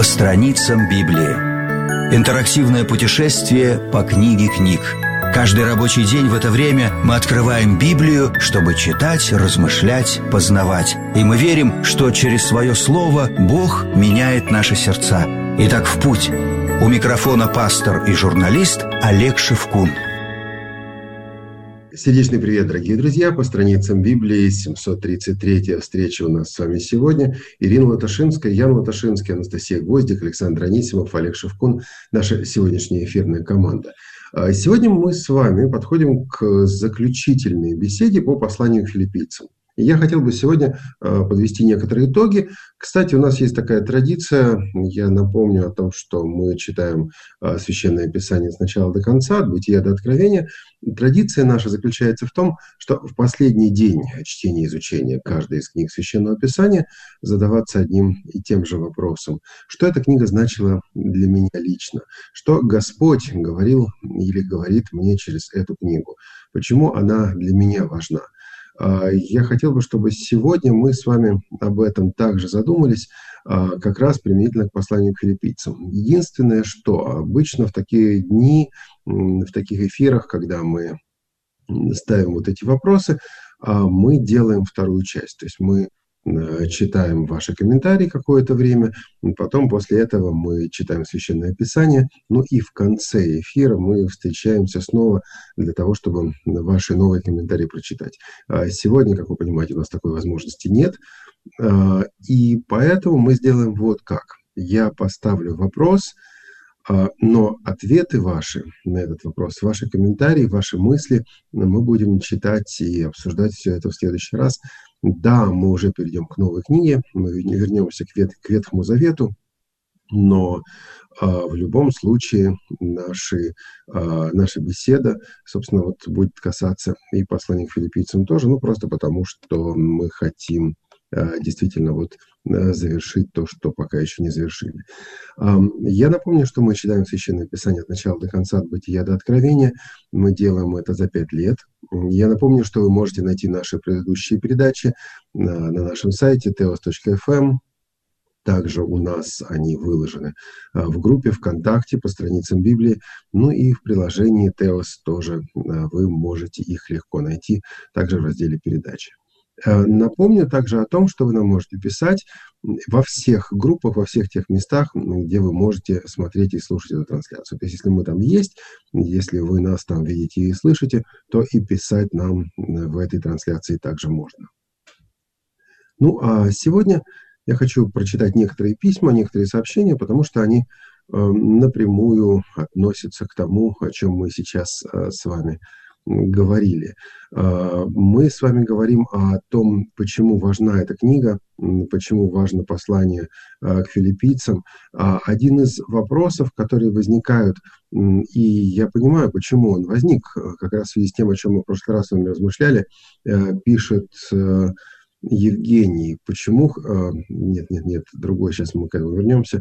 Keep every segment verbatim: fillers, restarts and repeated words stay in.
страницам Библии. Интерактивное путешествие по книге книг. Каждый рабочий день в это время мы открываем Библию, чтобы читать, размышлять, познавать. И мы верим, что через свое слово Бог меняет наши сердца. Итак, в путь. У микрофона пастор и журналист Олег Шевкун. Сердечный привет, дорогие друзья! По страницам Библии, семьсот тридцать третья встреча у нас с вами сегодня. Ирина Латашинская, Ян Латашинский, Анастасия Гвоздик, Александр Анисимов, Олег Шевкун. Наша сегодняшняя эфирная команда. Сегодня мы с вами подходим к заключительной беседе по посланию к филиппийцам. И я хотел бы сегодня подвести некоторые итоги. Кстати, у нас есть такая традиция. Я напомню о том, что мы читаем Священное Писание с начала до конца, от Бытия до Откровения. Традиция наша заключается в том, что в последний день чтения и изучения каждой из книг Священного Писания задаваться одним и тем же вопросом. Что эта книга значила для меня лично? Что Господь говорил или говорит мне через эту книгу? Почему она для меня важна? Я хотел бы, чтобы сегодня мы с вами об этом также задумались, как раз применительно к посланию к филиппийцам. Единственное, что обычно в такие дни, в таких эфирах, когда мы ставим вот эти вопросы, мы делаем вторую часть. То есть мы читаем ваши комментарии какое-то время, потом после этого мы читаем Священное Писание, ну и в конце эфира мы встречаемся снова для того, чтобы ваши новые комментарии прочитать. Сегодня, как вы понимаете, у нас такой возможности нет, и поэтому мы сделаем вот как. Я поставлю вопрос, но ответы ваши на этот вопрос, ваши комментарии, ваши мысли мы будем читать и обсуждать все это в следующий раз. Да, мы уже перейдем к новой книге, мы вернемся к, вет, к Ветхому Завету, но а, в любом случае наши, а, наша беседа, собственно, вот будет касаться и послания к филиппийцам тоже, ну просто потому, что мы хотим а, действительно вот завершить то, что пока еще не завершили. Я напомню, что мы читаем Священное Писание от начала до конца, от Бытия до Откровения. Мы делаем это за пять лет. Я напомню, что вы можете найти наши предыдущие передачи на, на нашем сайте теос точка эф эм. Также у нас они выложены в группе ВКонтакте по страницам Библии. Ну и в приложении Теос тоже вы можете их легко найти, также в разделе передачи. Напомню также о том, что вы нам можете писать во всех группах, во всех тех местах, где вы можете смотреть и слушать эту трансляцию. То есть, если мы там есть, если вы нас там видите и слышите, то и писать нам в этой трансляции также можно. Ну, а сегодня я хочу прочитать некоторые письма, некоторые сообщения, потому что они э, напрямую относятся к тому, о чем мы сейчас э, с вами говорили. Мы с вами говорим о том, почему важна эта книга, почему важно послание к филиппийцам. Один из вопросов, которые возникают, и я понимаю, почему он возник, как раз в связи с тем, о чем мы в прошлый раз с вами размышляли, пишет Евгений. Почему... Нет, нет, нет, другой, сейчас мы к этому вернемся.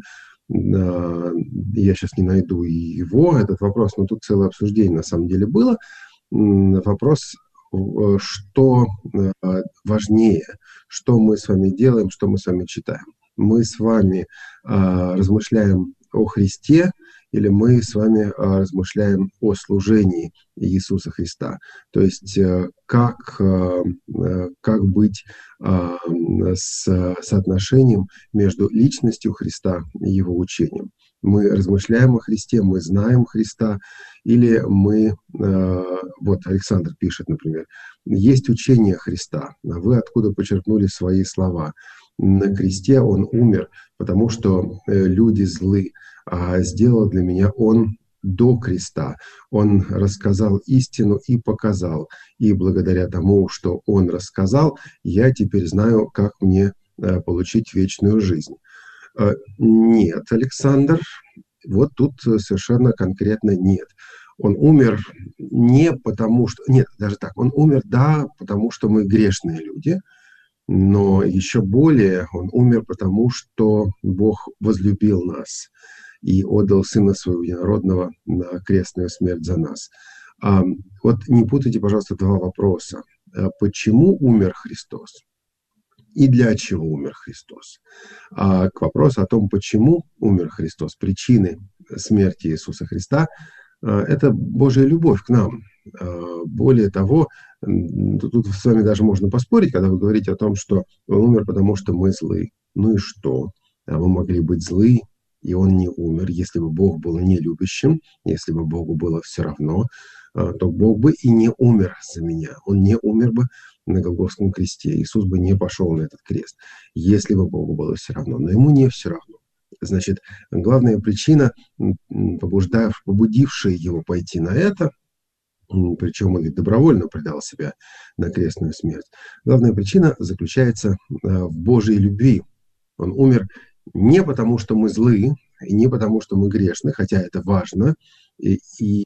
Я сейчас не найду его, этот вопрос, но тут целое обсуждение на самом деле было. Вопрос, что важнее, что мы с вами делаем, что мы с вами читаем. Мы с вами а, размышляем о Христе или мы с вами а, размышляем о служении Иисуса Христа. То есть как, как быть а, с соотношением между личностью Христа и Его учением. Мы размышляем о Христе, мы знаем Христа, или мы, вот Александр пишет, например, есть учение Христа, а вы откуда почерпнули свои слова? На кресте Он умер, потому что люди злы, а сделал для меня Он до креста. Он рассказал истину и показал, и благодаря тому, что Он рассказал, я теперь знаю, как мне получить вечную жизнь. Нет, Александр, вот тут совершенно конкретно нет. Он умер не потому, что... Нет, даже так, он умер, да, потому что мы грешные люди, но еще более он умер потому, что Бог возлюбил нас и отдал Сына Своего Единородного на крестную смерть за нас. Вот не путайте, пожалуйста, два вопроса. Почему умер Христос? и для чего умер Христос. А к вопросу о том, почему умер Христос, причины смерти Иисуса Христа, это Божья любовь к нам. Более того, тут с вами даже можно поспорить, когда вы говорите о том, что Он умер, потому что мы злы. Ну и что? А мы могли быть злы, и Он не умер. Если бы Бог был не любящим, если бы Богу было все равно, то Бог бы и не умер за меня. Он не умер бы на Голгофском кресте. Иисус бы не пошел на этот крест, если бы Богу было все равно. Но Ему не все равно. Значит, главная причина, побудившая Его пойти на это, причем Он ведь добровольно предал себя на крестную смерть, главная причина заключается в Божьей любви. Он умер не потому, что мы злы, и не потому, что мы грешны, хотя это важно, и, и,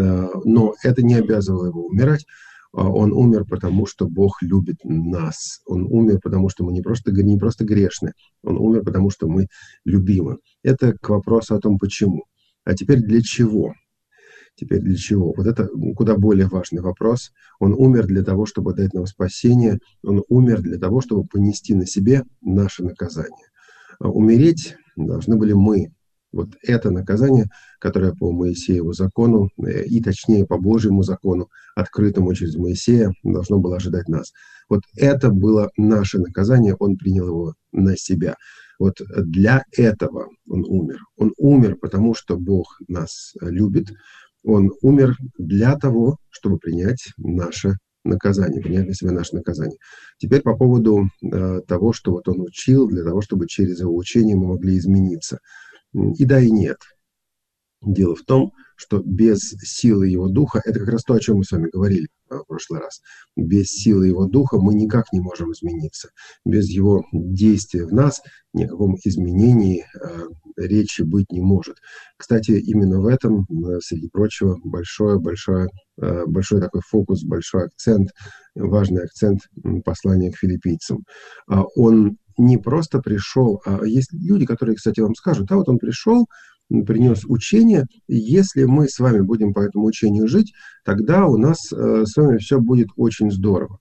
но это не обязывало Его умирать. Он умер, потому что Бог любит нас. Он умер, потому что мы не просто, не просто грешны. Он умер, потому что мы любимы. Это к вопросу о том, почему. А теперь для чего? Теперь для чего? Вот это куда более важный вопрос. Он умер для того, чтобы дать нам спасение. Он умер для того, чтобы понести на себе наше наказание. Умереть должны были мы. Вот это наказание, которое по Моисееву закону, и точнее по Божьему закону, открытому через Моисея, должно было ожидать нас. Вот это было наше наказание, Он принял его на себя. Вот для этого Он умер. Он умер, потому что Бог нас любит. Он умер для того, чтобы принять наше наказание, принять на себя наше наказание. Теперь по поводу э, того, что вот Он учил, для того, чтобы через Его учение мы могли измениться. И да, и нет. Дело в том, что без силы Его Духа, это как раз то, о чем мы с вами говорили в прошлый раз, без силы Его Духа мы никак не можем измениться. Без Его действия в нас ни о каком изменении э, речи быть не может. Кстати, именно в этом, э, среди прочего, большой, большой, э, большой такой фокус, большой акцент, важный акцент послания к филиппийцам. Э, он не просто пришел, а есть люди, которые, кстати, вам скажут, а вот Он пришел, принес учение, и если мы с вами будем по этому учению жить, тогда у нас э, с вами все будет очень здорово.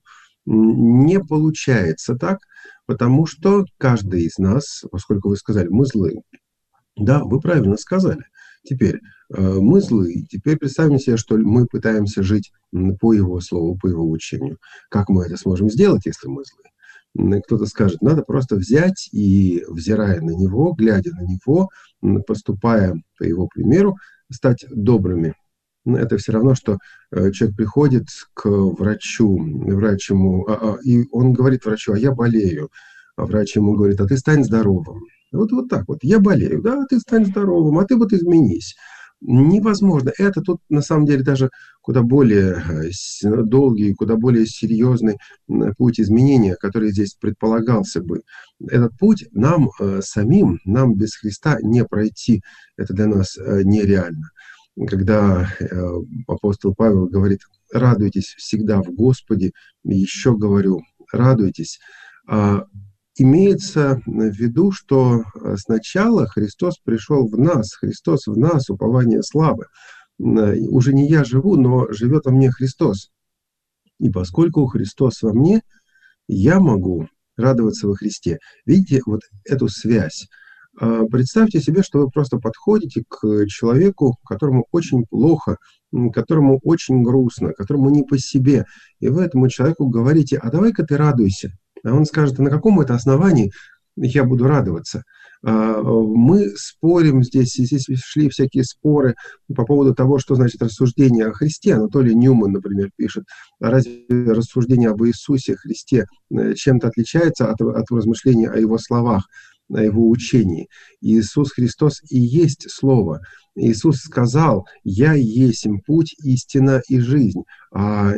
Не получается так, потому что каждый из нас, поскольку вы сказали, мы злые, да, вы правильно сказали. Теперь э, мы злые, теперь представим себе, что мы пытаемся жить по Его слову, по Его учению. Как мы это сможем сделать, если мы злые? Кто-то скажет, надо просто взять и, взирая на Него, глядя на Него, поступая по Его примеру, стать добрыми. Но это все равно, что человек приходит к врачу, врач ему, а, а, и он говорит врачу, а я болею. А врач ему говорит, а ты стань здоровым. Вот, вот так вот, я болею, да, ты стань здоровым, а ты вот изменись. Невозможно. Это тут, на самом деле, даже куда более долгий, куда более серьезный путь изменения, который здесь предполагался бы. Этот путь нам э, самим, нам без Христа не пройти. Это для нас э, нереально. Когда э, апостол Павел говорит, радуйтесь всегда в Господе, еще говорю, радуйтесь, э, имеется в виду, что сначала Христос пришел в нас, Христос в нас, упование славы. Уже не я живу, но живет во мне Христос. И поскольку Христос во мне, я могу радоваться во Христе. Видите вот эту связь? Представьте себе, что вы просто подходите к человеку, которому очень плохо, которому очень грустно, которому не по себе. И вы этому человеку говорите, а давай-ка ты радуйся. А он скажет, а на каком это основании я буду радоваться? Мы спорим здесь, здесь шли всякие споры по поводу того, что значит рассуждение о Христе. Анатолий Ньюман, например, пишет, разве рассуждение об Иисусе Христе чем-то отличается от, от размышления о Его словах, о Его учении? Иисус Христос и есть Слово. Иисус сказал, «Я есть путь, истина и жизнь». А,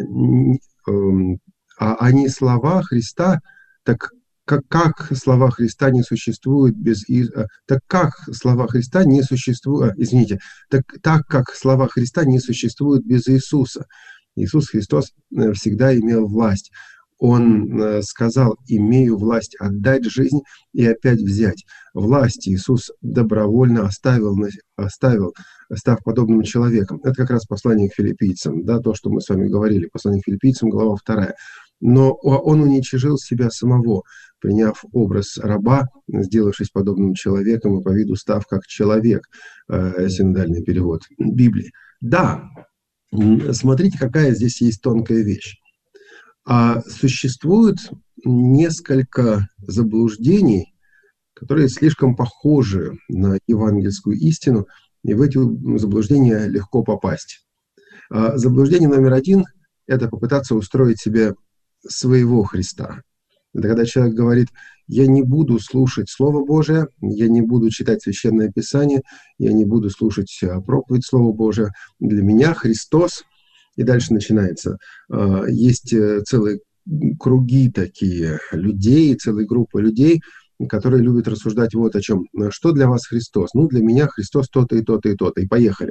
а, а не слова Христа, так как, как слова Христа не существуют без... Так как слова Христа не существуют... Извините, так, так как слова Христа не существуют без Иисуса. Иисус Христос всегда имел власть. Он сказал: «Имею власть отдать жизнь и опять взять». Власть Иисус добровольно оставил, оставил, став подобным человеком. Это как раз послание к филиппийцам, да, то, что мы с вами говорили, послание к филиппийцам, глава вторая. Но он уничижил себя самого, приняв образ раба, сделавшись подобным человеком и по виду став как человек. Синодальный перевод Библии. Да, смотрите, какая здесь есть тонкая вещь. А существует несколько заблуждений, которые слишком похожи на евангельскую истину, и в эти заблуждения легко попасть. А заблуждение номер один – это попытаться устроить себе своего Христа. Это когда человек говорит: «Я не буду слушать Слово Божие, я не буду читать Священное Писание, я не буду слушать проповедь Слова Божия. Для меня Христос». И дальше начинается. Есть целые круги такие людей, целые группы людей, которые любят рассуждать вот о чем. Что для вас Христос? Ну, для меня Христос то-то и то-то и то-то. И поехали.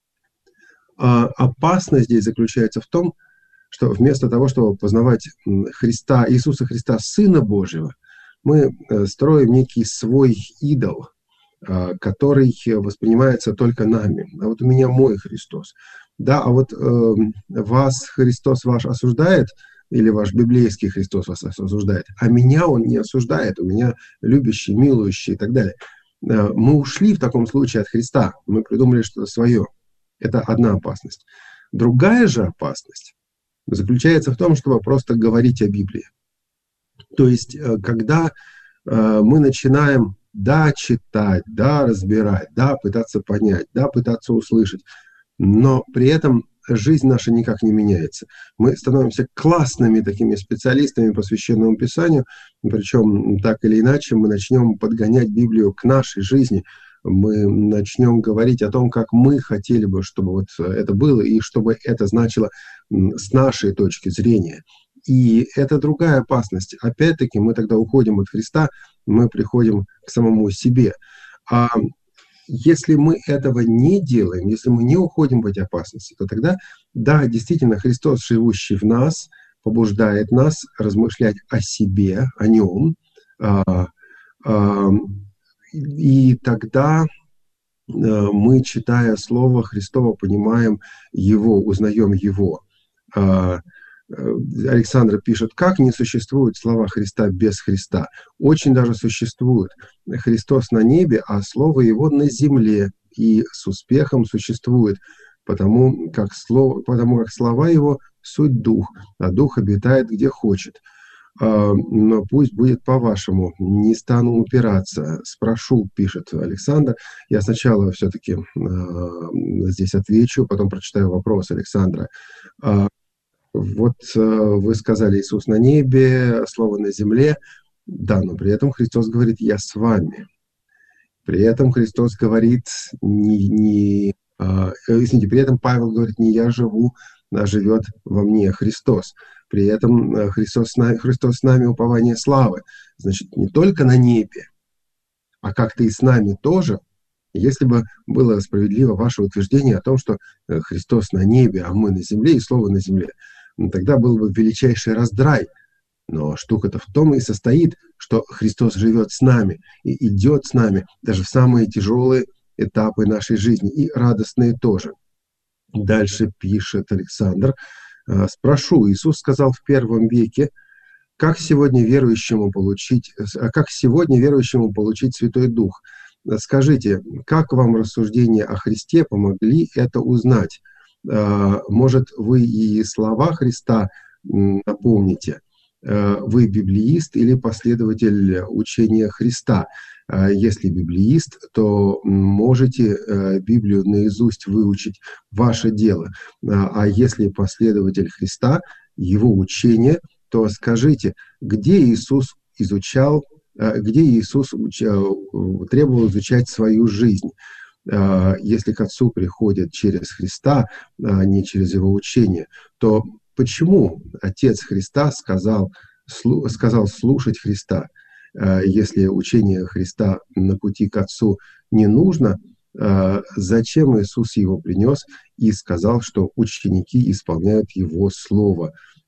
А опасность здесь заключается в том, что вместо того, чтобы познавать Христа, Иисуса Христа, Сына Божьего, мы строим некий свой идол, который воспринимается только нами. А вот у меня мой Христос. Да, а вот э, вас Христос ваш осуждает, или ваш библейский Христос вас осуждает, а меня он не осуждает, у меня любящий, милующий и так далее. Э, мы ушли в таком случае от Христа, мы придумали что-то свое. Это одна опасность. Другая же опасность заключается в том, чтобы просто говорить о Библии. То есть, э, когда э, мы начинаем, да, читать, да, разбирать, да, пытаться понять, да, пытаться услышать, но при этом жизнь наша никак не меняется. Мы становимся классными такими специалистами по Священному Писанию, причем так или иначе мы начнем подгонять Библию к нашей жизни, мы начнем говорить о том, как мы хотели бы, чтобы вот это было, и чтобы это значило с нашей точки зрения. И это другая опасность. Опять-таки мы тогда уходим от Христа, мы приходим к самому себе. А если мы этого не делаем, если мы не уходим в эти опасности, то тогда, да, действительно, Христос, живущий в нас, побуждает нас размышлять о себе, о Нем. А, а, и тогда мы, читая Слово Христово, понимаем Его, узнаем Его. А, Александр пишет: как не существуют слова Христа без Христа? Очень даже существуют. Христос на небе, а Слово Его на земле, и с успехом существует, потому как, слово, потому как слова Его — суть Дух, а Дух обитает где хочет. Но пусть будет по-вашему, не стану упираться. Спрошу, пишет Александр. Я сначала все-таки здесь отвечу, потом прочитаю вопрос Александра. Вот э, вы сказали: Иисус на небе, Слово на земле. Да, но при этом Христос говорит: я с вами. При этом Христос говорит не... не э, извините, при этом Павел говорит: не я живу, а живет во мне Христос. При этом Христос с нами, Христос с нами упование славы. Значит, не только на небе, а как-то и с нами тоже. Если бы было справедливо ваше утверждение о том, что Христос на небе, а мы на земле, и Слово на земле, тогда был бы величайший раздрай. Но штука-то в том и состоит, что Христос живет с нами и идет с нами даже в самые тяжелые этапы нашей жизни, и радостные тоже. Дальше пишет Александр: спрошу, Иисус сказал в первом веке, как сегодня верующему получить, как сегодня верующему получить Святой Дух? Скажите, как вам рассуждения о Христе помогли это узнать? Может, вы и слова Христа напомните? Вы библеист или последователь учения Христа? Если библеист, то можете Библию наизусть выучить, ваше дело. А если последователь Христа, его учение, то скажите, где Иисус изучал, где Иисус учал, требовал изучать свою жизнь? Если к Отцу приходят через Христа, а не через Его учение, то почему Отец Христа сказал, сказал слушать Христа? Если учение Христа на пути к Отцу не нужно, зачем Иисус его принес и сказал, что ученики исполняют Его Слово?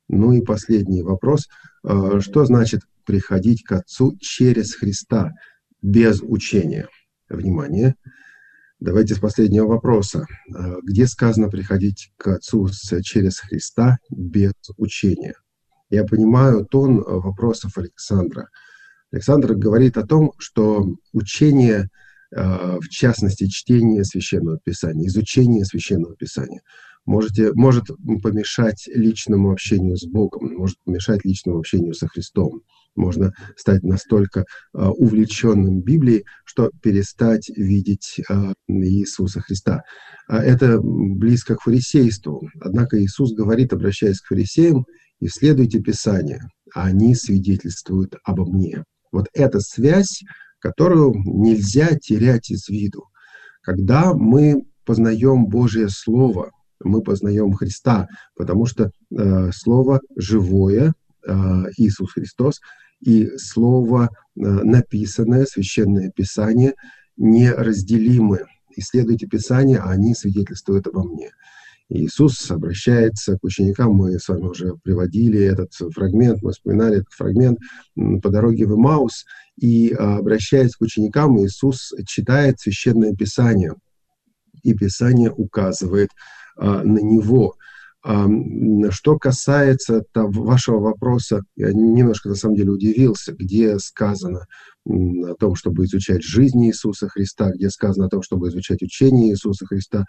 Ну и последний вопрос. Что значит приходить к Отцу через Христа, без учения? Внимание! Давайте с последнего вопроса. Где сказано приходить к Отцу через Христа без учения? Я понимаю тон вопросов Александра. Александр говорит о том, что учение, в частности, чтение Священного Писания, изучение Священного Писания, можете, может помешать личному общению с Богом, может помешать личному общению со Христом. Можно стать настолько uh, увлеченным Библией, что перестать видеть uh, Иисуса Христа. Uh, это близко к фарисейству. Однако Иисус говорит, обращаясь к фарисеям: «Исследуйте Писание, а они свидетельствуют обо мне». Вот эта связь, которую нельзя терять из виду. Когда мы познаем Божье Слово, мы познаем Христа, потому что uh, Слово живое, uh, Иисус Христос, и Слово, написанное, Священное Писание, неразделимы. Исследуйте Писание, а они свидетельствуют обо мне. Иисус обращается к ученикам, мы с вами уже приводили этот фрагмент, мы вспоминали этот фрагмент по дороге в Эмаус, и, обращаясь к ученикам, Иисус читает Священное Писание, и Писание указывает на Него. Что касается того, вашего вопроса, я немножко на самом деле удивился, где сказано о том, чтобы изучать жизнь Иисуса Христа, где сказано о том, чтобы изучать учение Иисуса Христа.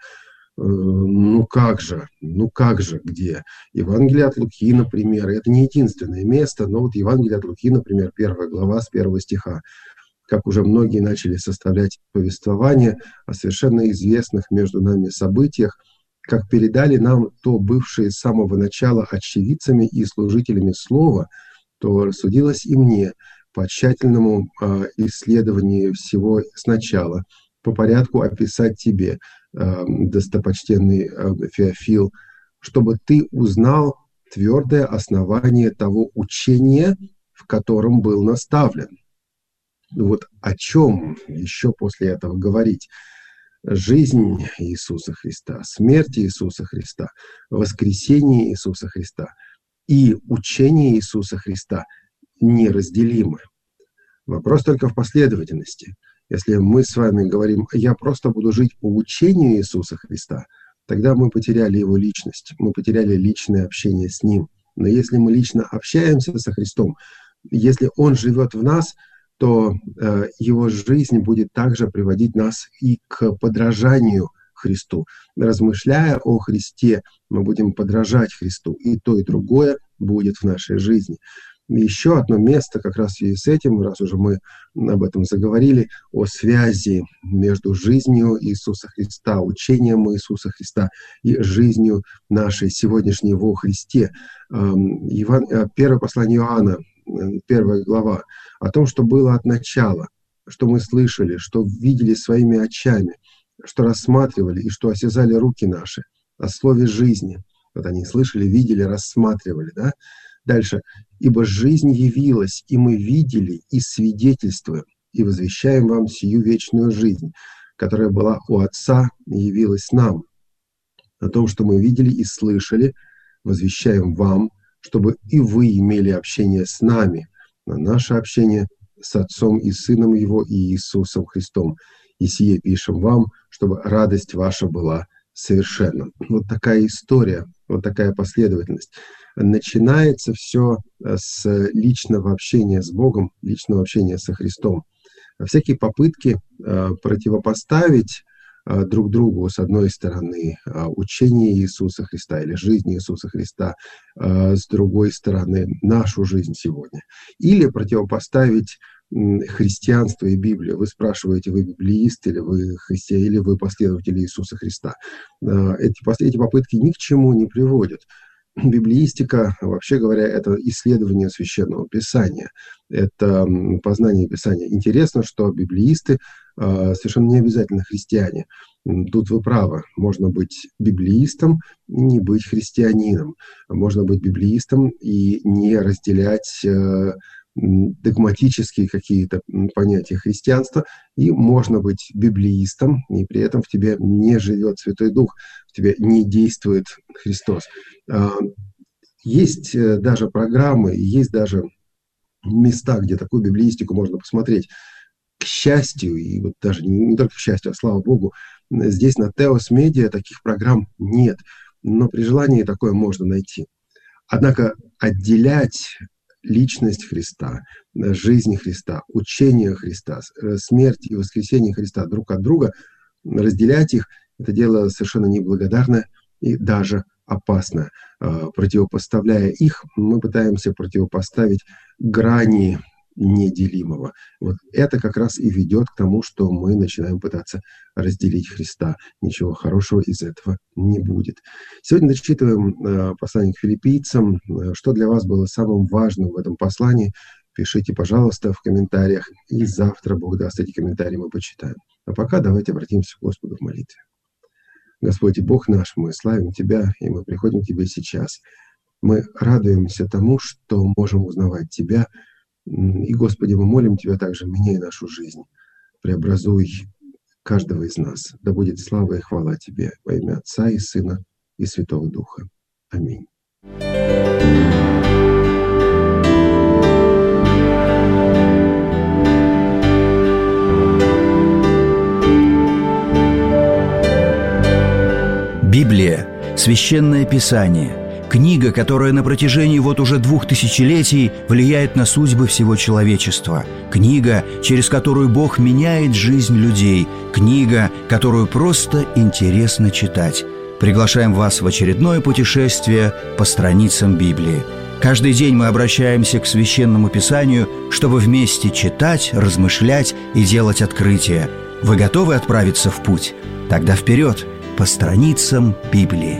Ну как же, ну как же, где? Евангелие от Луки, например, это не единственное место, но вот Евангелие от Луки, например, первая глава с первого стиха. Как уже многие начали составлять повествование о совершенно известных между нами событиях, как передали нам то бывшие с самого начала очевидцами и служителями слова, то рассудилось и мне по тщательному э, исследованию всего сначала, по порядку описать тебе, э, достопочтенный э, Феофил, чтобы ты узнал твердое основание того учения, в котором был наставлен. Вот о чем еще после этого говорить? Жизнь Иисуса Христа, смерть Иисуса Христа, воскресение Иисуса Христа и учение Иисуса Христа неразделимы. Вопрос только в последовательности. Если мы с вами говорим: «Я просто буду жить по учению Иисуса Христа», тогда мы потеряли Его личность, мы потеряли личное общение с Ним. Но если мы лично общаемся со Христом, если Он живет в нас, то э, Его жизнь будет также приводить нас и к подражанию Христу. Размышляя о Христе, мы будем подражать Христу, и то, и другое будет в нашей жизни. Еще одно место как раз в связи с этим, раз уже мы об этом заговорили, о связи между жизнью Иисуса Христа, учением Иисуса Христа и жизнью нашей сегодняшней во Христе. Иван, первое послание Иоанна, первая глава, о том, что было от начала, что мы слышали, что видели своими очами, что рассматривали и что осязали руки наши, о слове жизни. Вот они слышали, видели, рассматривали, да? Дальше. «Ибо жизнь явилась, и мы видели, и свидетельствуем, и возвещаем вам сию вечную жизнь, которая была у Отца и явилась нам. О том, что мы видели и слышали, возвещаем вам, чтобы и вы имели общение с нами, а наше общение с Отцом и Сыном Его и Иисусом Христом. И сие пишем вам, чтобы радость ваша была совершенна». Вот такая история, вот такая последовательность. Начинается все с личного общения с Богом, личного общения со Христом. Всякие попытки э, противопоставить э, друг другу, с одной стороны, э, учение Иисуса Христа или жизнь Иисуса Христа, э, с другой стороны, нашу жизнь сегодня. Или противопоставить э, христианство и Библию. Вы спрашиваете, вы библеист или вы христианин, или вы последователь Иисуса Христа. Э, эти, эти попытки ни к чему не приводят. Библеистика, вообще говоря, это исследование Священного Писания, это познание Писания. Интересно, что библеисты э, совершенно не обязательно христиане. Тут вы правы, можно быть библеистом и не быть христианином. Можно быть библеистом и не разделять э, догматические какие-то понятия христианства, и можно быть библеистом, и при этом в тебе не живет Святой Дух, в тебе не действует Христос. Есть даже программы, есть даже места, где такую библеистику можно посмотреть. К счастью, и вот даже не только к счастью, а слава Богу, здесь на Теос Медиа таких программ нет, но при желании такое можно найти. Однако отделять личность Христа, жизнь Христа, учение Христа, смерть и воскресение Христа друг от друга, разделять их, это дело совершенно неблагодарное и даже опасное. Противопоставляя их, мы пытаемся противопоставить грани неделимого. Вот это как раз и ведет к тому, что мы начинаем пытаться разделить Христа. Ничего хорошего из этого не будет. Сегодня зачитываем послание к филиппийцам. Что для вас было самым важным в этом послании? Пишите, пожалуйста, в комментариях. И завтра, Бог даст, эти комментарии мы почитаем. А пока давайте обратимся к Господу в молитве. Господи, Бог наш, мы славим Тебя, и мы приходим к Тебе сейчас. Мы радуемся тому, что можем узнавать Тебя. И, Господи, мы молим Тебя также, меняй нашу жизнь, преобразуй каждого из нас. Да будет слава и хвала Тебе во имя Отца и Сына и Святого Духа. Аминь. Библия – Священное Писание, книга, которая на протяжении вот уже двух тысячелетий влияет на судьбы всего человечества, книга, через которую Бог меняет жизнь людей, книга, которую просто интересно читать. Приглашаем вас в очередное путешествие по страницам Библии. Каждый день мы обращаемся к Священному Писанию, чтобы вместе читать, размышлять и делать открытия. Вы готовы отправиться в путь? Тогда вперед! По страницам Библии.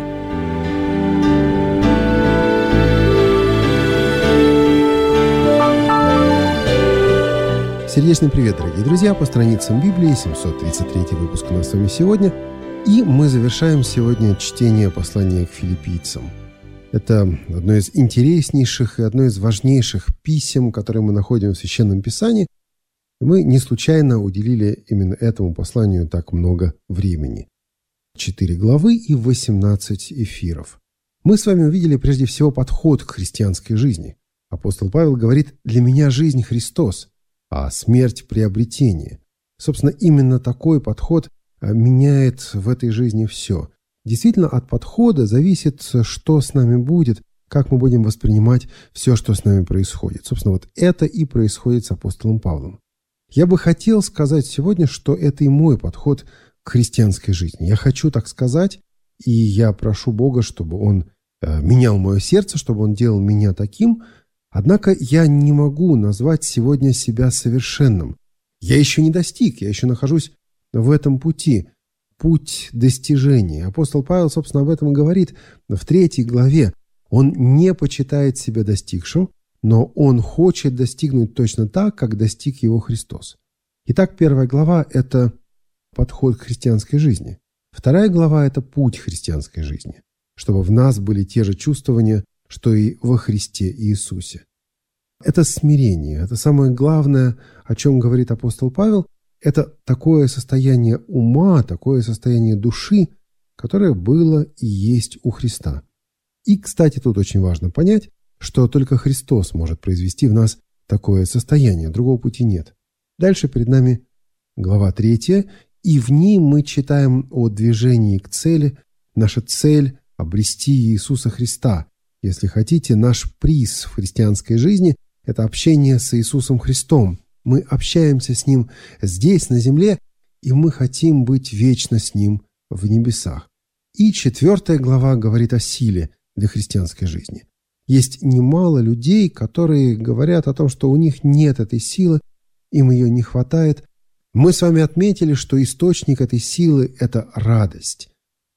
Сердечный привет, дорогие друзья! По страницам Библии, семьсот тридцать третий выпуск у нас с вами сегодня. И мы завершаем сегодня чтение послания к филиппийцам. Это одно из интереснейших и одно из важнейших писем, которые мы находим в Священном Писании. И мы не случайно уделили именно этому посланию так много времени. Четыре главы и восемнадцать эфиров. Мы с вами увидели прежде всего подход к христианской жизни. Апостол Павел говорит: «Для меня жизнь Христос, а смерть – приобретение». Собственно, именно такой подход меняет в этой жизни все. Действительно, от подхода зависит, что с нами будет, как мы будем воспринимать все, что с нами происходит. Собственно, вот это и происходит с апостолом Павлом. Я бы хотел сказать сегодня, что это и мой подход к христианской жизни. Я хочу так сказать, и я прошу Бога, чтобы Он э, менял мое сердце, чтобы Он делал меня таким. Однако я не могу назвать сегодня себя совершенным. Я еще не достиг, я еще нахожусь в этом пути. Путь достижения. Апостол Павел, собственно, об этом говорит в третьей главе. Он не почитает себя достигшим, но он хочет достигнуть точно так, как достиг его Христос. Итак, первая глава – это подход к христианской жизни. Вторая глава – это путь христианской жизни, чтобы в нас были те же чувствования, что и во Христе Иисусе. Это смирение, это самое главное, о чем говорит апостол Павел, это такое состояние ума, такое состояние души, которое было и есть у Христа. И, кстати, тут очень важно понять, что только Христос может произвести в нас такое состояние, другого пути нет. Дальше перед нами глава третья, и в ней мы читаем о движении к цели. Наша цель – обрести Иисуса Христа. Если хотите, наш приз в христианской жизни – это общение с Иисусом Христом. Мы общаемся с Ним здесь, на земле, и мы хотим быть вечно с Ним в небесах. И четвертая глава говорит о силе для христианской жизни. Есть немало людей, которые говорят о том, что у них нет этой силы, им ее не хватает. Мы с вами отметили, что источник этой силы – это радость.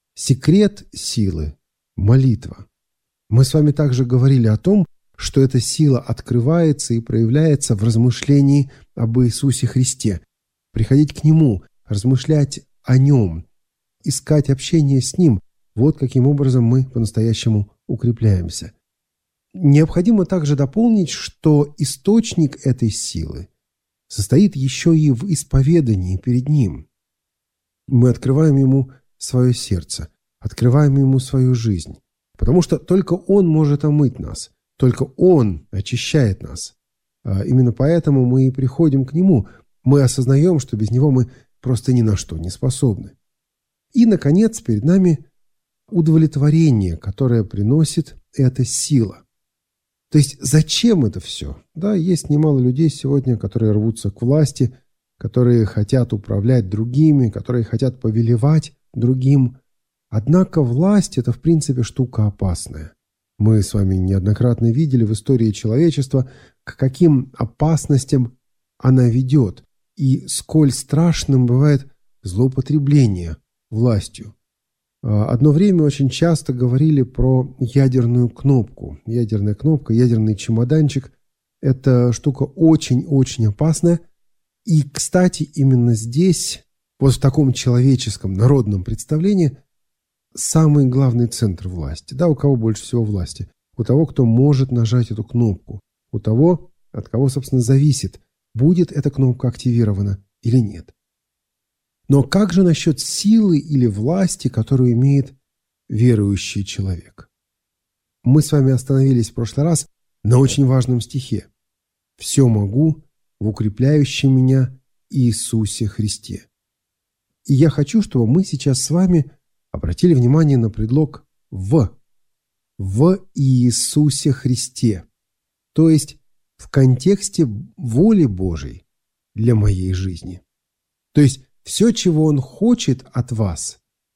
Секрет силы – молитва. Мы с вами также говорили о том, что эта сила открывается и проявляется в размышлении об Иисусе Христе. Приходить к Нему, размышлять о Нем, искать общение с Ним – вот каким образом мы по-настоящему укрепляемся. Необходимо также дополнить, что источник этой силы состоит еще и в исповедании перед Ним. Мы открываем Ему свое сердце, открываем Ему свою жизнь, Потому что только Он может омыть нас, только Он очищает нас. Именно поэтому мы и приходим к Нему. Мы осознаем, что без Него мы просто ни на что не способны. И, наконец, перед нами удовлетворение, которое приносит эта сила. То есть зачем это все? Да, есть немало людей сегодня, которые рвутся к власти, которые хотят управлять другими, которые хотят повелевать другим. Однако власть – это, в принципе, штука опасная. Мы с вами неоднократно видели в истории человечества, к каким опасностям она ведет, и сколь страшным бывает злоупотребление властью. Одно время очень часто говорили про ядерную кнопку. Ядерная кнопка, ядерный чемоданчик – это штука очень-очень опасная. И, кстати, именно здесь, вот в таком человеческом народном представлении, самый главный центр власти. Да, у кого больше всего власти? У того, кто может нажать эту кнопку. У того, от кого, собственно, зависит, будет эта кнопка активирована или нет. Но как же насчет силы или власти, которую имеет верующий человек? Мы с вами остановились в прошлый раз на очень важном стихе. «Все могу в укрепляющем меня Иисусе Христе». И я хочу, чтобы мы сейчас с вами обратили внимание на предлог «в». В Иисусе Христе. То есть в контексте воли Божией для моей жизни. То есть все, чего Он хочет от вас,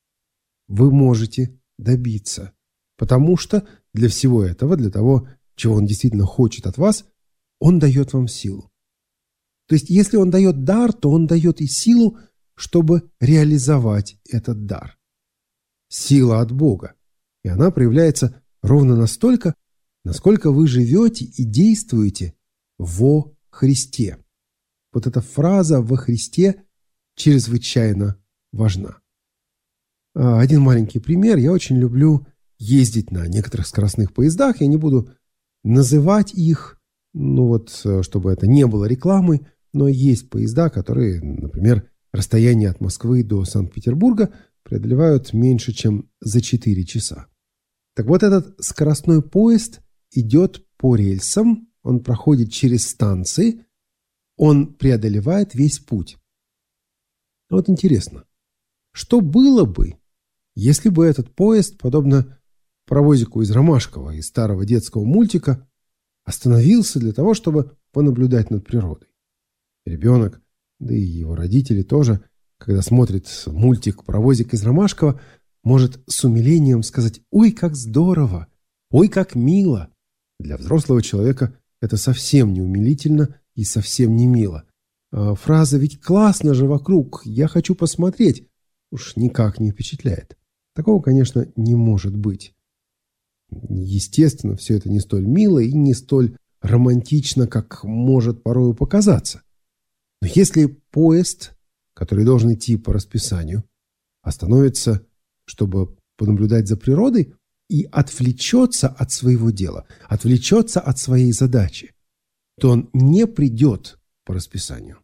вы можете добиться. Потому что для всего этого, для того, чего Он действительно хочет от вас, Он дает вам силу. То есть если Он дает дар, то Он дает и силу, чтобы реализовать этот дар. Сила от Бога. И она проявляется ровно настолько, насколько вы живете и действуете во Христе. Вот эта фраза «во Христе» чрезвычайно важна. Один маленький пример. Я очень люблю ездить на некоторых скоростных поездах. Я не буду называть их, ну вот, чтобы это не было рекламой, но есть поезда, которые, например, расстояние от Москвы до Санкт-Петербурга преодолевают меньше, чем за четыре часа. Так вот, этот скоростной поезд идет по рельсам, он проходит через станции, он преодолевает весь путь. Вот интересно, что было бы, если бы этот поезд, подобно паровозику из Ромашкова, из старого детского мультика, остановился для того, чтобы понаблюдать над природой? Ребенок, да и его родители тоже, когда смотрит мультик «Паровозик из Ромашкова», может с умилением сказать: «Ой, как здорово! Ой, как мило!» Для взрослого человека это совсем не умилительно и совсем не мило. А фраза «ведь классно же вокруг, я хочу посмотреть» уж никак не впечатляет. Такого, конечно, не может быть. Естественно, все это не столь мило и не столь романтично, как может порою показаться. Но если поезд, который должен идти по расписанию, остановится, чтобы понаблюдать за природой, и отвлечется от своего дела, отвлечется от своей задачи, то он не придет по расписанию.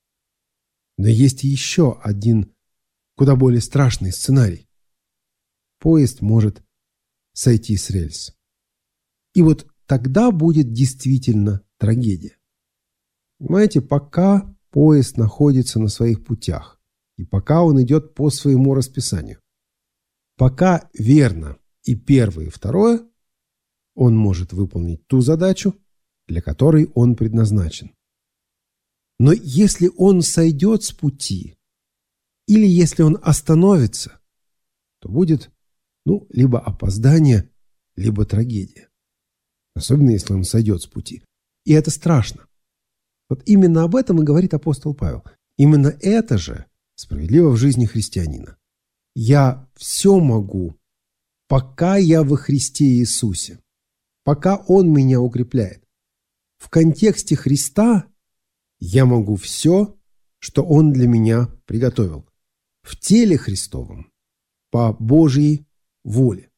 Но есть еще один куда более страшный сценарий. Поезд может сойти с рельс. И вот тогда будет действительно трагедия. Понимаете, пока поезд находится на своих путях, и пока он идет по своему расписанию, пока верно и первое, и второе, он может выполнить ту задачу, для которой он предназначен. Но если он сойдет с пути, или если он остановится, то будет, ну, либо опоздание, либо трагедия. Особенно, если он сойдет с пути. И это страшно. Вот именно об этом и говорит апостол Павел. Именно это же справедливо в жизни христианина. Я все могу, пока я во Христе Иисусе, пока Он меня укрепляет. В контексте Христа я могу все, что Он для меня приготовил. В теле Христовом, по Божьей воле.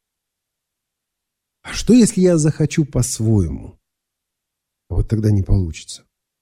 А что, если я захочу по-своему? Вот тогда не получится.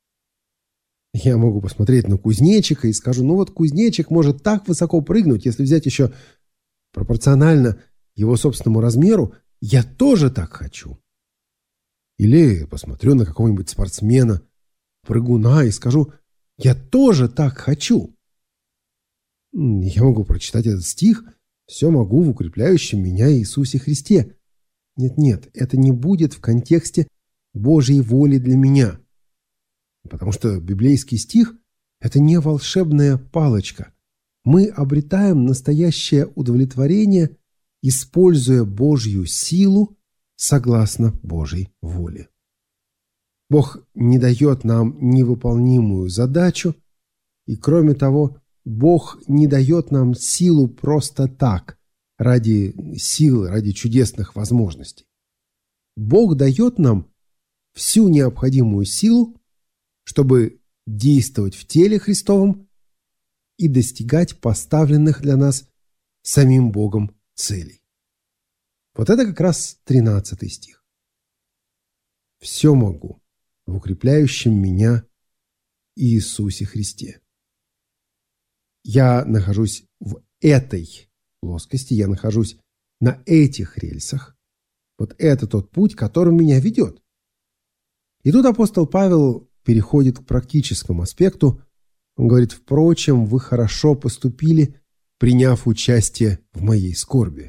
Я могу посмотреть на кузнечика и скажу: ну вот кузнечик может так высоко прыгнуть, если взять еще пропорционально его собственному размеру, «Я тоже так хочу». Или посмотрю на какого-нибудь спортсмена, прыгуна и скажу: «Я тоже так хочу». Я могу прочитать этот стих: «Все могу в укрепляющем меня Иисусе Христе». Нет-нет, это не будет в контексте Божьей воли для меня. Потому что библейский стих – это не волшебная палочка. Мы обретаем настоящее удовлетворение, используя Божью силу согласно Божьей воле. Бог не дает нам невыполнимую задачу, и кроме того, Бог не дает нам силу просто так, ради силы, ради чудесных возможностей. Бог дает нам всю необходимую силу, чтобы действовать в теле Христовом и достигать поставленных для нас самим Богом целей. Вот это как раз тринадцатый стих. «Все могу в укрепляющем меня Иисусе Христе». Я нахожусь в этой плоскости, я нахожусь на этих рельсах. Вот это тот путь, которым меня ведет. И тут апостол Павел переходит к практическому аспекту. Он говорит: «Впрочем, вы хорошо поступили, приняв участие в моей скорби».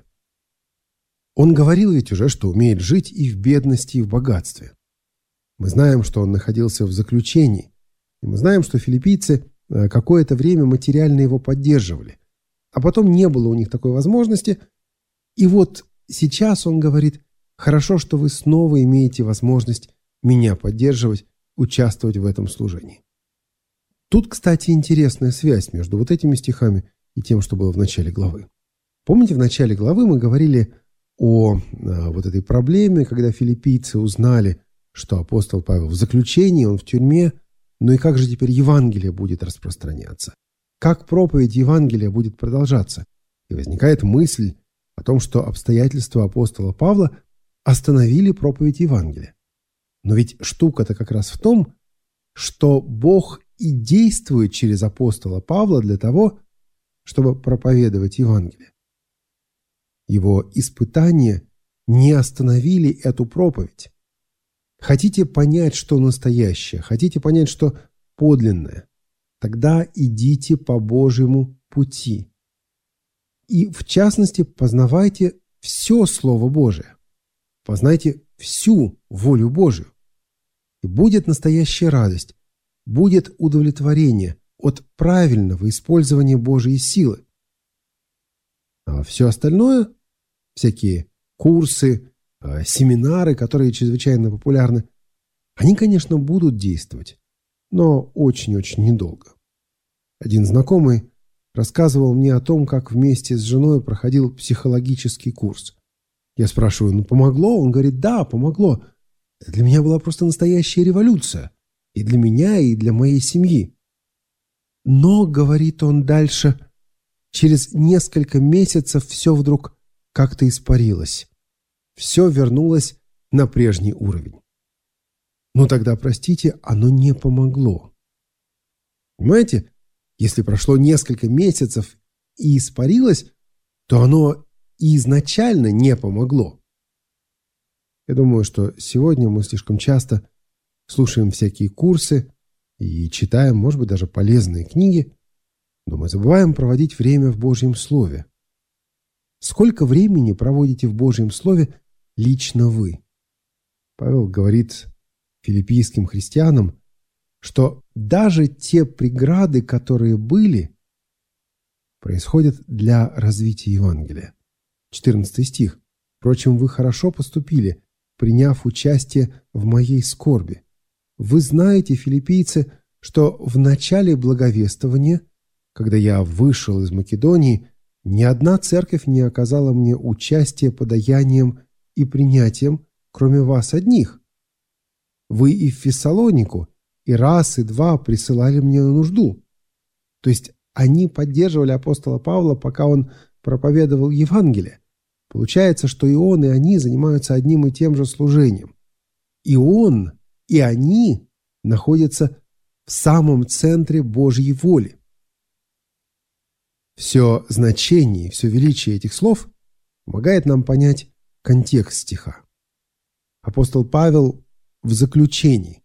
Он говорил ведь уже, что умеет жить и в бедности, и в богатстве. Мы знаем, что он находился в заключении. И мы знаем, что филиппийцы какое-то время материально его поддерживали. А потом не было у них такой возможности. И вот сейчас он говорит: «Хорошо, что вы снова имеете возможность меня поддерживать, участвовать в этом служении». Тут, кстати, интересная связь между вот этими стихами и тем, что было в начале главы. Помните, в начале главы мы говорили о, о вот этой проблеме, когда филиппийцы узнали, что апостол Павел в заключении, он в тюрьме, ну и как же теперь Евангелие будет распространяться? Как проповедь Евангелия будет продолжаться? И возникает мысль о том, что обстоятельства апостола Павла остановили проповедь Евангелия. Но ведь штука-то как раз в том, что Бог и действует через апостола Павла для того, чтобы проповедовать Евангелие. Его испытания не остановили эту проповедь. Хотите понять, что настоящее, хотите понять, что подлинное, тогда идите по Божьему пути. И, в частности, познавайте все Слово Божие. Познайте всю волю Божию. И будет настоящая радость, будет удовлетворение от правильного использования Божьей силы. А все остальное, всякие курсы, семинары, которые чрезвычайно популярны, они, конечно, будут действовать, но очень-очень недолго. Один знакомый рассказывал мне о том, как вместе с женой проходил психологический курс. Я спрашиваю: ну помогло? Он говорит: да, помогло. Для меня была просто настоящая революция. И для меня, и для моей семьи. Но, говорит он дальше, через несколько месяцев все вдруг как-то испарилось. Все вернулось на прежний уровень. Но тогда, простите, оно не помогло. Понимаете? Если прошло несколько месяцев и испарилось, то оно и изначально не помогло. Я думаю, что сегодня мы слишком часто слушаем всякие курсы и читаем, может быть, даже полезные книги, но мы забываем проводить время в Божьем Слове. Сколько времени проводите в Божьем Слове лично вы? Павел говорит филиппийским христианам, что даже те преграды, которые были, происходят для развития Евангелия. четырнадцатый стих. «Впрочем, вы хорошо поступили, приняв участие в моей скорби. Вы знаете, филиппийцы, что в начале благовествования, когда я вышел из Македонии, ни одна церковь не оказала мне участия подаянием и принятием, кроме вас одних. Вы и в Фессалонику и раз, и два присылали мне на нужду». То есть они поддерживали апостола Павла, пока он проповедовал Евангелие. Получается, что и он, и они занимаются одним и тем же служением. И он, и они находятся в самом центре Божьей воли. Все значение и все величие этих слов помогает нам понять, контекст стиха. Апостол Павел в заключении.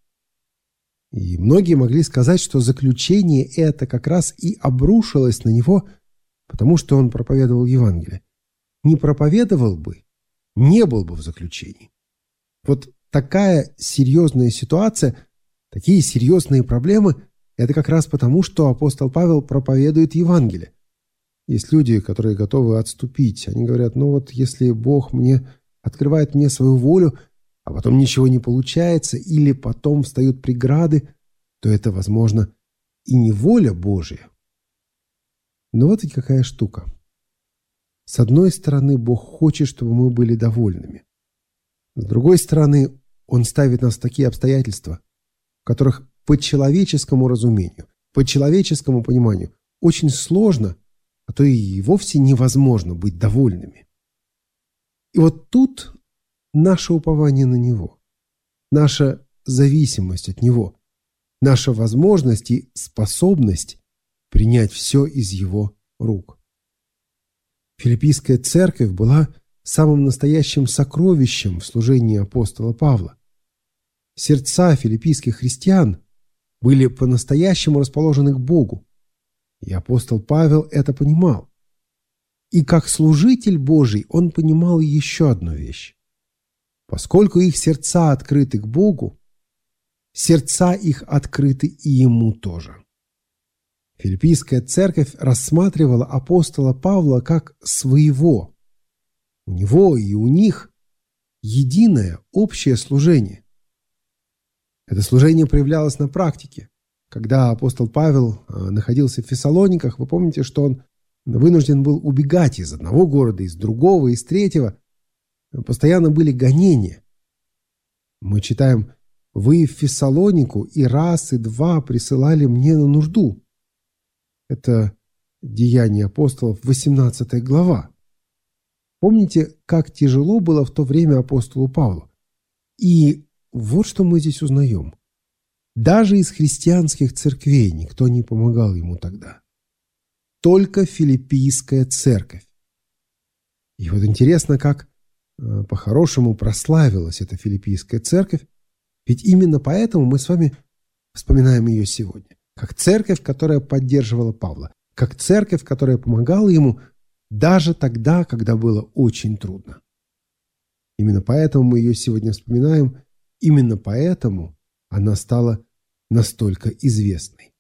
И многие могли сказать, что заключение это как раз и обрушилось на него, потому что он проповедовал Евангелие. Не проповедовал бы, не был бы в заключении. Вот такая серьезная ситуация, такие серьезные проблемы – это как раз потому, что апостол Павел проповедует Евангелие. Есть люди, которые готовы отступить. Они говорят, ну вот если Бог мне открывает мне свою волю, а потом ничего не получается, или потом встают преграды, то это, возможно, и не воля Божья. Но вот ведь какая штука. С одной стороны, Бог хочет, чтобы мы были довольными. С другой стороны, Он ставит нас в такие обстоятельства, в которых по человеческому разумению, по человеческому пониманию очень сложно, а то и вовсе невозможно быть довольными. И вот тут наше упование на Него, наша зависимость от Него, наша возможность и способность принять все из Его рук. Филиппийская церковь была самым настоящим сокровищем в служении апостола Павла. Сердца филиппийских христиан были по-настоящему расположены к Богу, и апостол Павел это понимал. И как служитель Божий он понимал еще одну вещь. Поскольку их сердца открыты к Богу, сердца их открыты и ему тоже. Филиппийская церковь рассматривала апостола Павла как своего. У него и у них единое общее служение. Это служение проявлялось на практике. Когда апостол Павел находился в Фессалониках, вы помните, что он вынужден был убегать из одного города, из другого, из третьего. Постоянно были гонения. Мы читаем: «Вы в Фессалонику и раз, и два присылали мне на нужду». Это Деяния апостолов, восемнадцатая глава. Помните, как тяжело было в то время апостолу Павлу? И вот что мы здесь узнаем. Даже из христианских церквей никто не помогал ему тогда. Только Филиппийская церковь. И вот интересно, как э, по-хорошему прославилась эта Филиппийская церковь, ведь именно поэтому мы с вами вспоминаем ее сегодня. Как церковь, которая поддерживала Павла, как церковь, которая помогала ему даже тогда, когда было очень трудно. Именно поэтому мы ее сегодня вспоминаем, именно поэтому она стала настолько известной.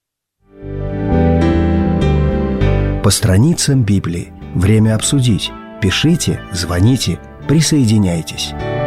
По страницам Библии. Время обсудить. Пишите, звоните, присоединяйтесь.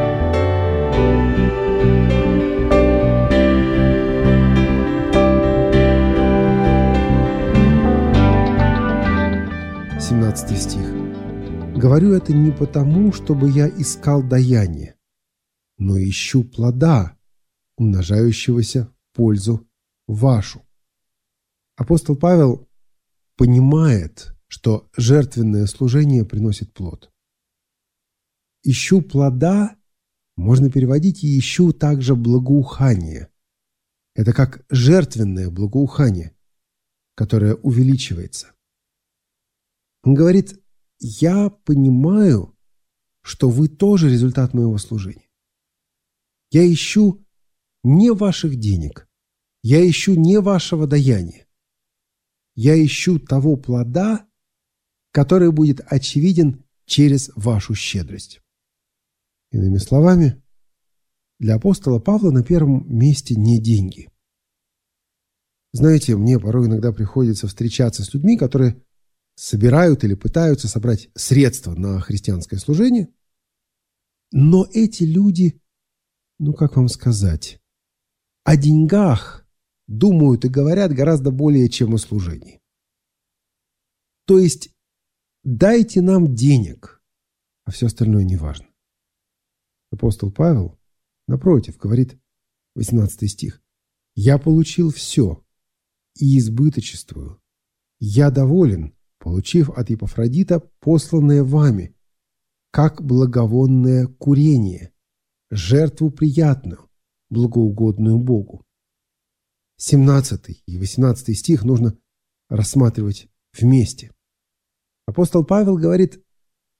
семнадцатый стих. «Говорю это не потому, чтобы я искал даяние, но ищу плода, умножающегося в пользу вашу». Апостол Павел понимает, что жертвенное служение приносит плод. «Ищу плода» можно переводить и «ищу также благоухание». Это как жертвенное благоухание, которое увеличивается. Он говорит: «Я понимаю, что вы тоже результат моего служения. Я ищу не ваших денег, я ищу не вашего даяния. Я ищу того плода, который будет очевиден через вашу щедрость». Иными словами, для апостола Павла на первом месте не деньги. Знаете, мне порой иногда приходится встречаться с людьми, которые собирают или пытаются собрать средства на христианское служение, но эти люди, ну как вам сказать, о деньгах думают и говорят гораздо более, чем о служении. То есть дайте нам денег, а все остальное не важно. Апостол Павел, напротив, говорит, восемнадцатый стих: «Я получил все и избыточествую. Я доволен, получив от Епафродита посланное вами, как благовонное курение, жертву приятную, благоугодную Богу». семнадцатый и восемнадцатый стих нужно рассматривать вместе. Апостол Павел говорит: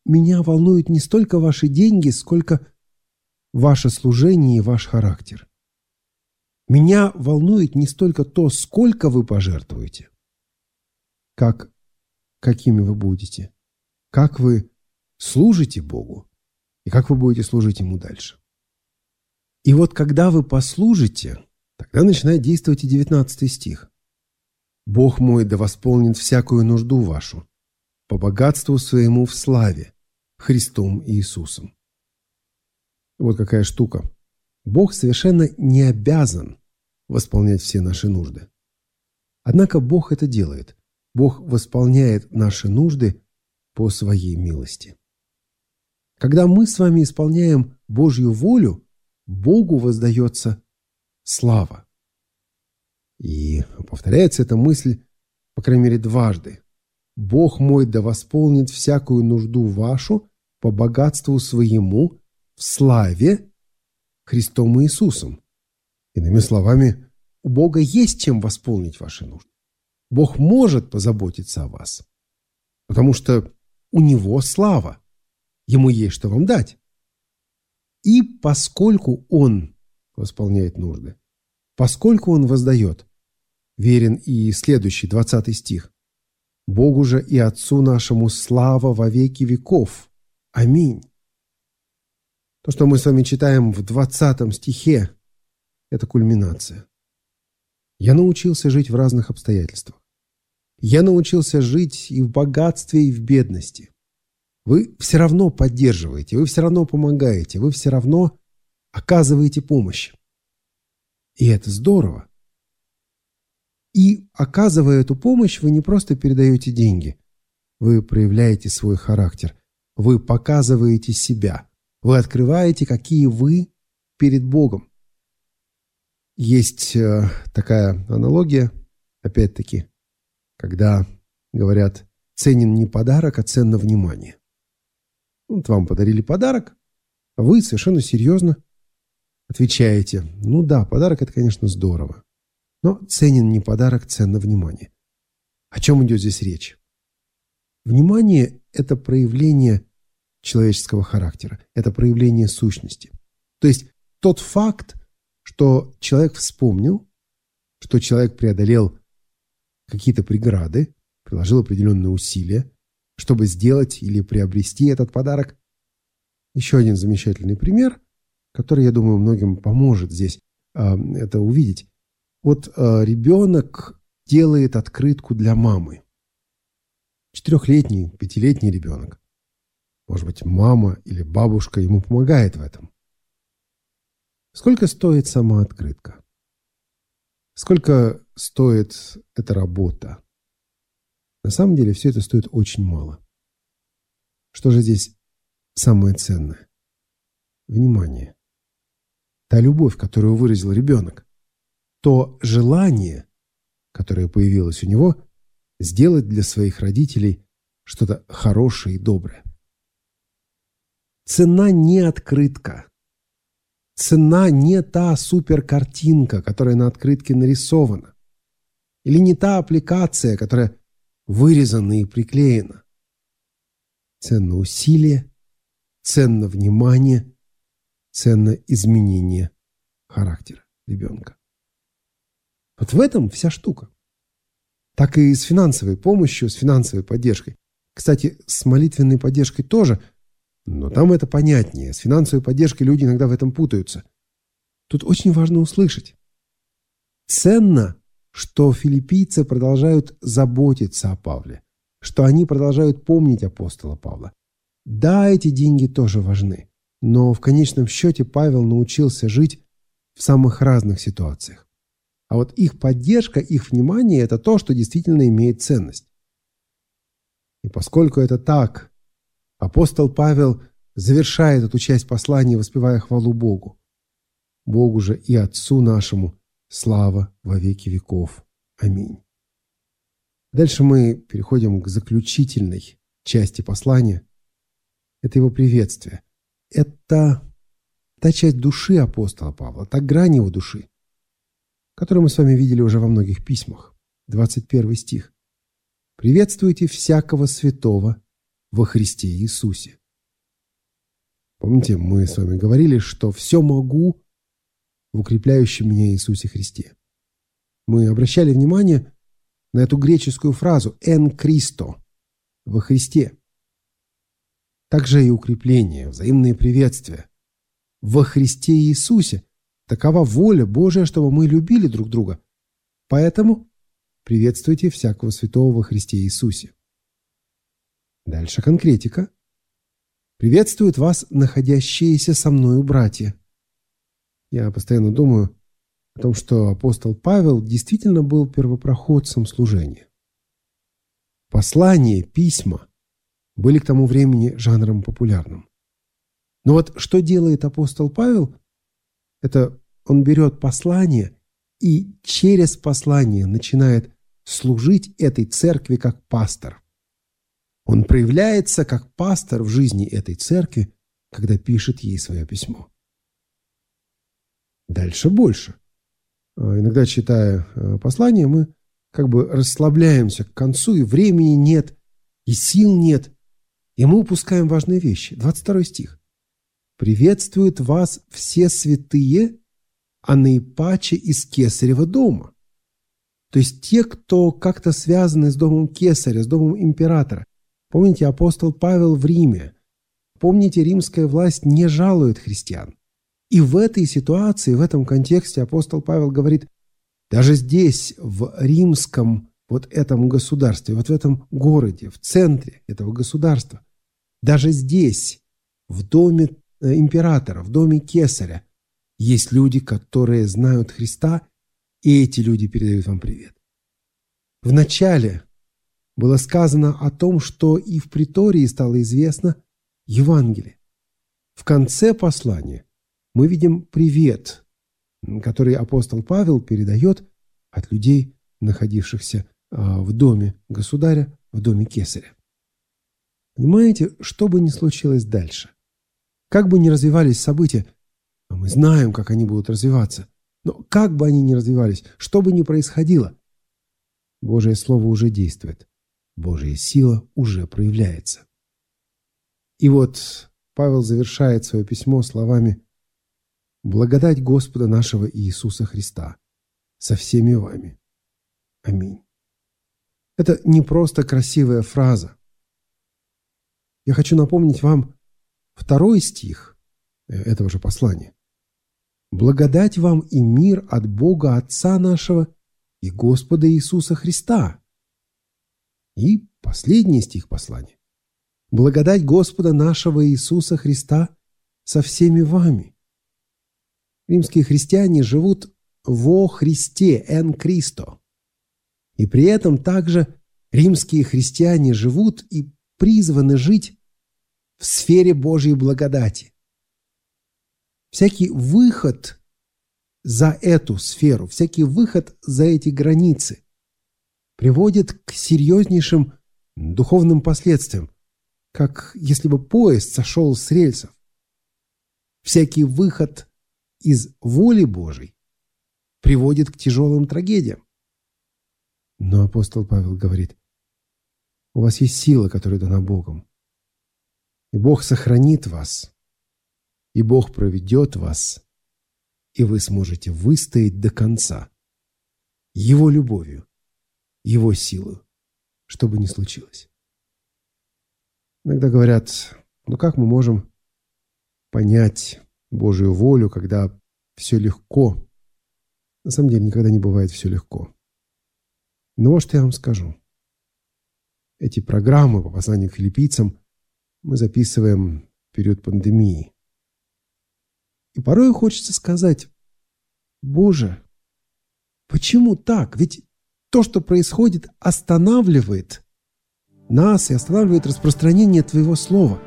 меня волнуют не столько ваши деньги, сколько ваше служение и ваш характер. Меня волнует не столько то, сколько вы пожертвуете, как какими вы будете, как вы служите Богу и как вы будете служить Ему дальше. И вот когда вы послужите, тогда начинает действовать и девятнадцатый стих. «Бог мой да восполнит всякую нужду вашу по богатству своему в славе Христом Иисусом». Вот какая штука. Бог совершенно не обязан восполнять все наши нужды. Однако Бог это делает. Бог восполняет наши нужды по своей милости. Когда мы с вами исполняем Божью волю, Богу воздается слава. И повторяется эта мысль, по крайней мере, дважды. «Бог мой да восполнит всякую нужду вашу по богатству своему в славе Христом Иисусом». Иными словами, у Бога есть чем восполнить ваши нужды. Бог может позаботиться о вас, потому что у Него слава. Ему есть что вам дать. И поскольку Он восполняет нужды, поскольку Он воздает, верен и следующий, двадцатый стих. «Богу же и Отцу нашему слава во веки веков. Аминь». То, что мы с вами читаем в двадцатом стихе, это кульминация. Я научился жить в разных обстоятельствах. Я научился жить и в богатстве, и в бедности. Вы все равно поддерживаете, вы все равно помогаете, вы все равно оказываете помощь. И это здорово. И, оказывая эту помощь, вы не просто передаете деньги. Вы проявляете свой характер. Вы показываете себя. Вы открываете, какие вы перед Богом. Есть э, такая аналогия, опять-таки, когда говорят, ценен не подарок, а ценно внимание. Вот вам подарили подарок, а вы совершенно серьезно отвечаете, ну да, подарок это, конечно, здорово, но ценен не подарок, ценно внимание. О чем идет здесь речь? Внимание – это проявление человеческого характера, это проявление сущности. То есть тот факт, что человек вспомнил, что человек преодолел какие-то преграды, приложил определенные усилия, чтобы сделать или приобрести этот подарок. Еще один замечательный пример, который, я думаю, многим поможет здесь э, это увидеть. Вот э, ребенок делает открытку для мамы. Четырехлетний, пятилетний ребенок. Может быть, мама или бабушка ему помогает в этом. Сколько стоит сама открытка? Сколько стоит эта работа? На самом деле все это стоит очень мало. Что же здесь самое ценное? Внимание. Та любовь, которую выразил ребенок. То желание, которое появилось у него, сделать для своих родителей что-то хорошее и доброе. Цена не открытка. Цена не та суперкартинка, которая на открытке нарисована. Или не та аппликация, которая вырезана и приклеена. Ценно усилие, ценно внимание, ценно изменение характера ребенка. Вот в этом вся штука. Так и с финансовой помощью, с финансовой поддержкой. Кстати, с молитвенной поддержкой тоже, но там это понятнее. С финансовой поддержкой люди иногда в этом путаются. Тут очень важно услышать. Ценно, что филиппийцы продолжают заботиться о Павле, что они продолжают помнить апостола Павла. Да, эти деньги тоже важны, но в конечном счете Павел научился жить в самых разных ситуациях. А вот их поддержка, их внимание – это то, что действительно имеет ценность. И поскольку это так, апостол Павел завершает эту часть послания, воспевая хвалу Богу. Богу же и Отцу нашему слава во веки веков. Аминь. Дальше мы переходим к заключительной части послания. Это его приветствие. Это та часть души апостола Павла, та грань его души, которую мы с вами видели уже во многих письмах. двадцать первый стих. «Приветствуйте всякого святого во Христе Иисусе. Помните, мы с вами говорили, что все могу в укрепляющем меня Иисусе Христе. Мы обращали внимание на эту греческую фразу «эн Кристо» – во Христе. Также и укрепление, взаимные приветствия. Во Христе Иисусе. Такова воля Божия, чтобы мы любили друг друга. Поэтому приветствуйте всякого святого во Христе Иисусе. Дальше конкретика. Приветствуют вас находящиеся со мною братья. Я постоянно думаю о том, что апостол Павел действительно был первопроходцем служения. Послания, письма были к тому времени жанром популярным. Но вот что делает апостол Павел, это он берет послание и через послание начинает служить этой церкви как пастор. Он проявляется как пастор в жизни этой церкви, когда пишет ей свое письмо. Дальше больше. Иногда, читая послание, мы как бы расслабляемся к концу, и времени нет, и сил нет, и мы упускаем важные вещи. двадцать второй стих. «Приветствуют вас все святые, а наипаче из Кесарева дома». То есть те, кто как-то связаны с домом Кесаря, с домом императора. Помните, апостол Павел в Риме. Помните, римская власть не жалует христиан. И в этой ситуации, в этом контексте апостол Павел говорит, даже здесь, в римском вот этом государстве, вот в этом городе, в центре этого государства, даже здесь, в доме императора, в доме Кесаря, есть люди, которые знают Христа, и эти люди передают вам привет. Вначале было сказано о том, что и в притории стало известно Евангелие. В конце послания мы видим привет, который апостол Павел передает от людей, находившихся в доме государя, в доме Кесаря. Понимаете, что бы ни случилось дальше, как бы ни развивались события, а мы знаем, как они будут развиваться, но как бы они ни развивались, что бы ни происходило, Божье Слово уже действует, Божья сила уже проявляется. И вот Павел завершает свое письмо словами: «Благодать Господа нашего Иисуса Христа со всеми вами. Аминь». Это не просто красивая фраза. Я хочу напомнить вам второй стих этого же послания. «Благодать вам и мир от Бога Отца нашего и Господа Иисуса Христа». И последний стих послания. «Благодать Господа нашего Иисуса Христа со всеми вами». Римские христиане живут во Христе, эн Кристо. И при этом также римские христиане живут и призваны жить в сфере Божьей благодати. Всякий выход за эту сферу, всякий выход за эти границы приводит к серьезнейшим духовным последствиям, как если бы поезд сошел с рельсов. Всякий выход из воли Божией приводит к тяжелым трагедиям. Но апостол Павел говорит: у вас есть сила, которая дана Богом. И Бог сохранит вас, и Бог проведет вас, и вы сможете выстоять до конца Его любовью, Его силой, что бы ни случилось. Иногда говорят: ну как мы можем понять Божию волю, когда все легко? На самом деле никогда не бывает все легко. Но вот что я вам скажу. Эти программы по посланию к филиппийцам мы записываем в период пандемии. И порой хочется сказать: Боже, почему так? Ведь то, что происходит, останавливает нас и останавливает распространение Твоего Слова.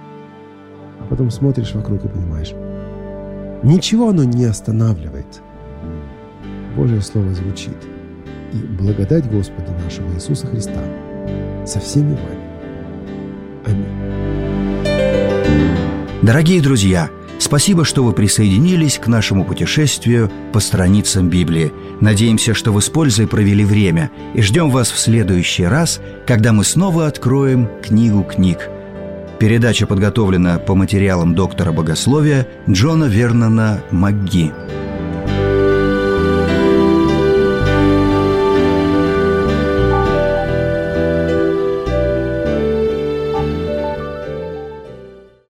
А потом смотришь вокруг и понимаешь, ничего оно не останавливает. Божье Слово звучит. И благодать Господа нашего Иисуса Христа со всеми вами. Аминь. Дорогие друзья, спасибо, что вы присоединились к нашему путешествию по страницам Библии. Надеемся, что вы с пользой провели время, и ждем вас в следующий раз, когда мы снова откроем книгу книг. Передача подготовлена по материалам доктора богословия Джона Вернона МакГи.